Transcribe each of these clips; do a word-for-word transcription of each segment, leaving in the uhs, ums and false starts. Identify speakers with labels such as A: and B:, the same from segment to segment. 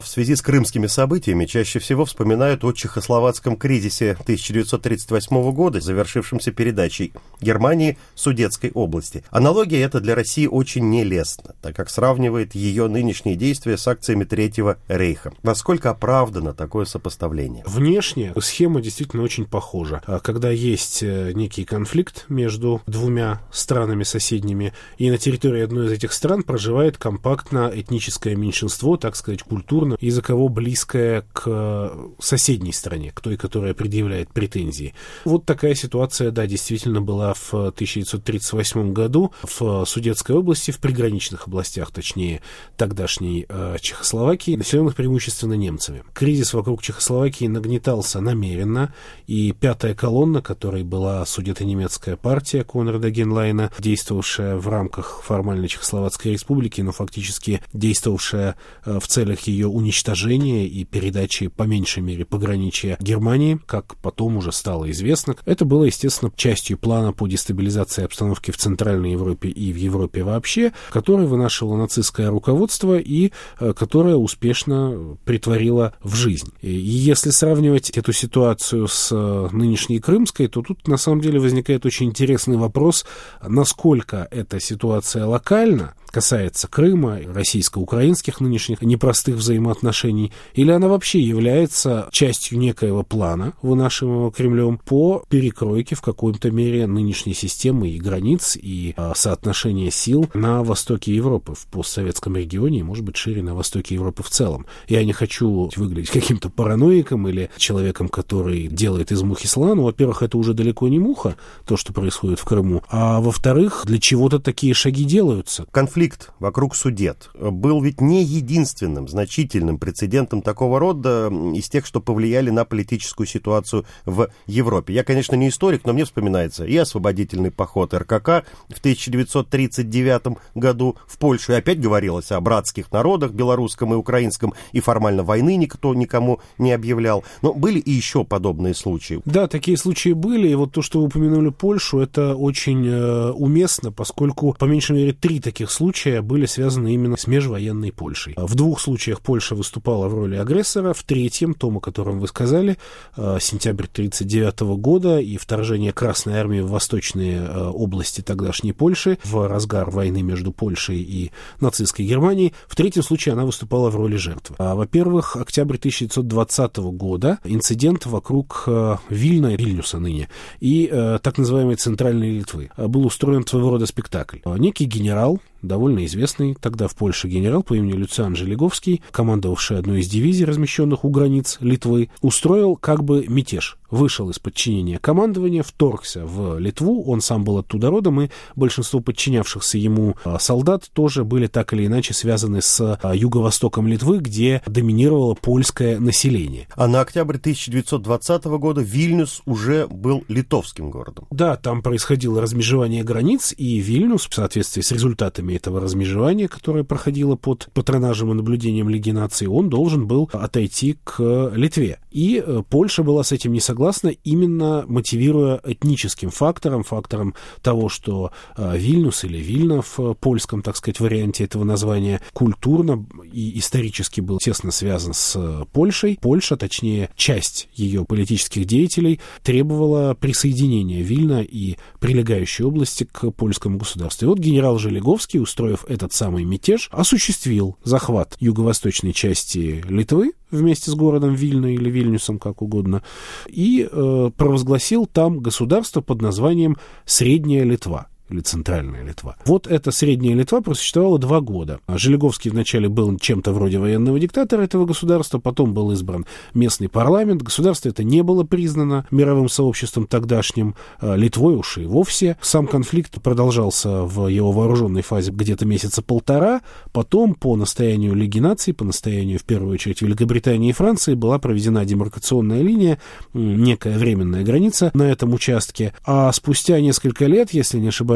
A: В связи с крымскими событиями чаще всего вспоминают о чехословацком кризисе тысяча девятьсот тридцать восьмого года, завершившемся передачей Германии Судетской области. Аналогия эта для России очень нелестна, так как сравнивает ее нынешние действия с акциями Третьего рейха. Насколько оправдано такое сопоставление?
B: Внешне схема действительно очень похожа. Когда есть некий конфликт между двумя странами соседними, и на территории одной из этих стран проживает компактно этническое меньшинство, так сказать, культурно, языково близкое к соседней стране, к той, которая предъявляет претензии. Вот такая ситуация, да, действительно была в тысяча девятьсот тридцать восьмом году в Судетской области, в приграничных областях, точнее, тогдашней э, Чехословакии, населенных преимущественно немцами. Кризис вокруг Чехословакии нагнетался намеренно, и пятая колонна, которой была судето-немецкая партия Конрада Генлайна, действовавшая в рамках формальной Чехословацкой республики, но фактически действовавшая э, в целях ее уничтожения и передачи, по меньшей мере, пограничья Германии, как потом уже стало известно. Это было, естественно, частью плана по дестабилизации обстановки в Центральной Европе и в Европе вообще, который вынашивало нацистское руководство и э, которое успешно притворило в жизнь. И если сравнивать эту ситуацию с э, нынешней крымской, то тут на самом деле возникает очень интересный вопрос, насколько эта ситуация локальна, касается Крыма, российско-украинских нынешних непростых взаимоотношений, или она вообще является частью некоего плана, вынашиваемого Кремлем, по перекройке в какой-то мере нынешней системы и границ, и а, соотношения сил на востоке Европы, в постсоветском регионе, и, может быть, шире на востоке Европы в целом. Я не хочу выглядеть каким-то параноиком или человеком, который делает из мухи слона. Во-первых, это уже далеко не муха, то, что происходит в Крыму, а во-вторых, для чего-то такие шаги делаются.
A: Конфликт вокруг Судет был ведь не единственным значительным прецедентом такого рода из тех, что повлияли на политическую ситуацию в Европе. Я, конечно, не историк, но мне вспоминается и освободительный поход эр ка ка в тысяча девятьсот тридцать девятом году в Польшу. И опять говорилось о братских народах, белорусском и украинском, и формально войны никто никому не объявлял. Но были и еще подобные случаи.
B: Да, такие случаи были, и вот то, что вы упомянули Польшу, это очень э, уместно, поскольку по меньшей мере три таких случая были связаны именно с межвоенной Польшей. В двух случаях Польша выступала в роли агрессора, в третьем, том, о котором вы сказали, сентябрь тридцать девятого года и вторжение Красной Армии в восточные области тогдашней Польши в разгар войны между Польшей и нацистской Германией, в третьем случае она выступала в роли жертвы. Во-первых, октябрь тысяча девятьсот двадцатого года, инцидент вокруг Вильна, Вильнюса ныне, и так называемой Центральной Литвы. Был устроен своего рода спектакль. Некий генерал, довольно известный тогда в Польше генерал по имени Люциан Желеговский, командовавший одной из дивизий, размещенных у границ Литвы, устроил как бы мятеж. Вышел из подчинения командования, вторгся в Литву, он сам был оттуда родом, и большинство подчинявшихся ему солдат тоже были так или иначе связаны с юго-востоком Литвы, где доминировало польское население.
A: А на октябрь тысяча девятьсот двадцатого года Вильнюс уже был литовским городом.
B: Да, там происходило размежевание границ, и Вильнюс, в соответствии с результатами этого размежевания, которое проходило под патронажем и наблюдением Лиги наций, он должен был отойти к Литве. И Польша была с этим не согласна, именно мотивируя этническим фактором, фактором того, что Вильнюс или Вильна в польском, так сказать, варианте этого названия культурно и исторически был тесно связан с Польшей. Польша, точнее, часть ее политических деятелей требовала присоединения Вильна и прилегающей области к польскому государству. И вот генерал Желеговский, устроив этот самый мятеж, осуществил захват юго-восточной части Литвы вместе с городом Вильна или Вильнюсом, как угодно, и э, провозгласил там государство под названием Средняя Литва. или Центральная Литва. Вот эта Средняя Литва просуществовала два года. Желеговский вначале был чем-то вроде военного диктатора этого государства, потом был избран местный парламент. Государство это не было признано мировым сообществом тогдашним, Литвой уж и вовсе. Сам конфликт продолжался в его вооруженной фазе где-то месяца полтора. Потом, по настоянию Лиги наций, по настоянию, в первую очередь, Великобритании и Франции, была проведена демаркационная линия, некая временная граница на этом участке. А спустя несколько лет, если не ошибаюсь,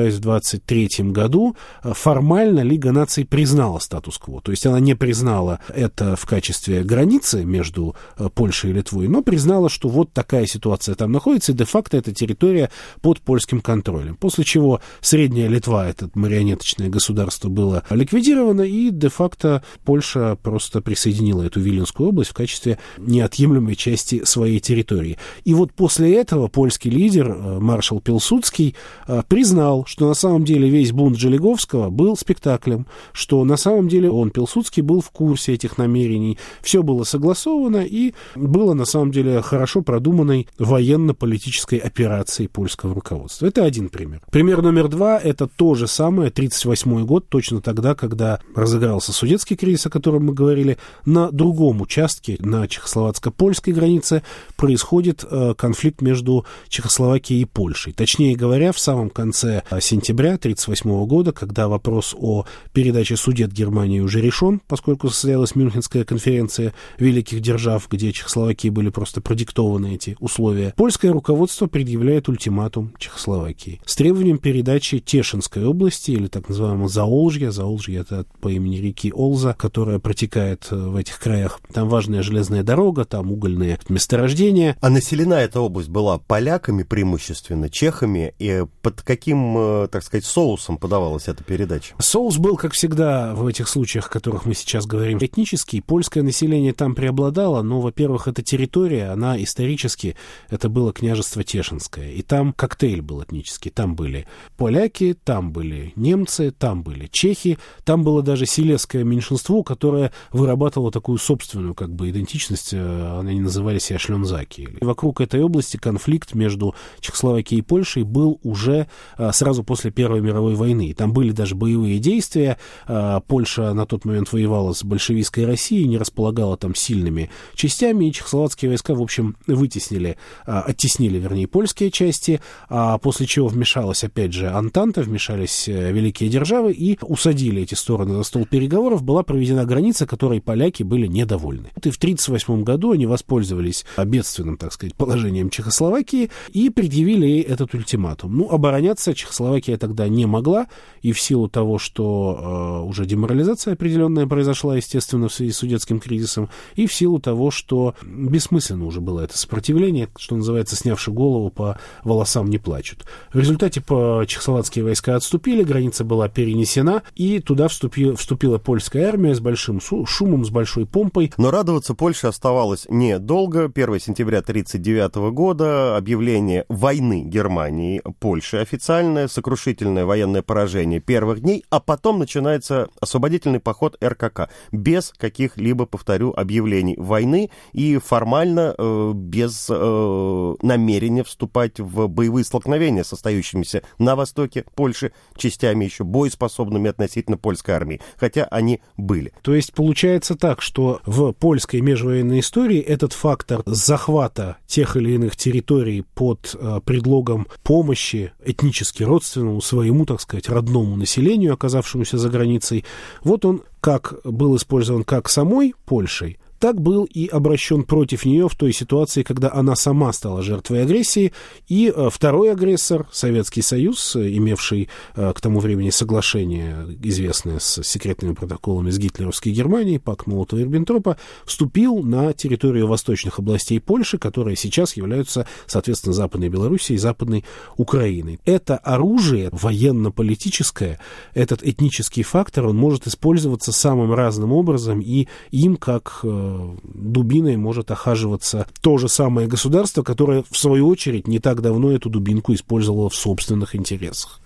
B: ошибаюсь, в двадцать третьем году формально Лига наций признала статус-кво. То есть она не признала это в качестве границы между Польшей и Литвой, но признала, что вот такая ситуация там находится, и де-факто эта территория под польским контролем. После чего Средняя Литва, это марионеточное государство, было ликвидировано, и де-факто Польша просто присоединила эту Виленскую область в качестве неотъемлемой части своей территории. И вот после этого польский лидер, маршал Пилсудский, признал, что на самом деле весь бунт Желеговского был спектаклем, что на самом деле он, Пилсудский, был в курсе этих намерений, все было согласовано и было на самом деле хорошо продуманной военно-политической операцией польского руководства. Это один пример. Пример номер два — это то же самое, тридцать восьмой год, точно тогда, когда разыгрался Судетский кризис, о котором мы говорили, на другом участке, на чехословацко-польской границе, происходит э, конфликт между Чехословакией и Польшей. Точнее говоря, в самом конце сентября тридцать восьмого года, когда вопрос о передаче Судет Германии уже решен, поскольку состоялась Мюнхенская конференция великих держав, где Чехословакии были просто продиктованы эти условия, польское руководство предъявляет ультиматум Чехословакии с требованием передачи Тешинской области, или так называемого Заолжья. Заолжье — это по имени реки Олза, которая протекает в этих краях. Там важная железная дорога, там угольные месторождения.
A: А населена эта область была поляками преимущественно, чехами, и под каким, так сказать, соусом подавалась эта передача?
B: Соус был, как всегда, в этих случаях, о которых мы сейчас говорим, этнический. Польское население там преобладало, но, во-первых, эта территория, она исторически, это было княжество Тешинское, и там коктейль был этнический. Там были поляки, там были немцы, там были чехи, там было даже силезское меньшинство, которое вырабатывало такую собственную как бы идентичность, они называли себя шлёнзаки. И вокруг этой области конфликт между Чехословакией и Польшей был уже а, сразу после Первой мировой войны. Там были даже боевые действия. А, Польша на тот момент воевала с большевистской Россией, не располагала там сильными частями, и чехословацкие войска, в общем, вытеснили, а, оттеснили, вернее, польские части, а после чего вмешалась, опять же, Антанта, вмешались великие державы и усадили эти стороны за стол переговоров. Была проведена граница, которой поляки были недовольны. И в тридцать восьмом году они воспользовались бедственным, так сказать, положением Чехословакии и предъявили ей этот ультиматум. Ну, обороняться Чехословакия тогда не могла, и в силу того, что э, уже деморализация определенная произошла, естественно, в связи с Судетским кризисом, и в силу того, что бессмысленно уже было это сопротивление, что называется, снявши голову, по волосам не плачут. В результате по чехословацкие войска отступили, граница была перенесена, и туда вступила, вступила польская армия с большим шумом, с большой помпой.
A: Но радоваться Польше оставалось недолго. первого сентября тысяча девятьсот тридцать девятого года объявление войны Германии Польше официальное, сокрушительное военное поражение первых дней, а потом начинается освободительный поход эр ка ка без каких-либо, повторю, объявлений войны и формально э, без э, намерения вступать в боевые столкновения с остающимися на востоке Польши частями еще боеспособными относительно польской армии, хотя они были.
B: То есть получается так, что в польской межвоенной истории этот фактор захвата тех или иных территорий под э, предлогом помощи этнически родственному, своему, так сказать, родному населению, оказавшемуся за границей, вот он как был использован как самой Польшей, так был и обращен против нее в той ситуации, когда она сама стала жертвой агрессии, и второй агрессор, Советский Союз, имевший к тому времени соглашение, известное с секретными протоколами с гитлеровской Германией, пакт Молотова-Риббентропа, вступил на территорию восточных областей Польши, которые сейчас являются, соответственно, Западной Белоруссией и Западной Украиной. Это оружие военно-политическое, этот этнический фактор, он может использоваться самым разным образом, и им, как дубиной, может охаживаться то же самое государство, которое, в свою очередь, не так давно эту дубинку использовало в собственных интересах.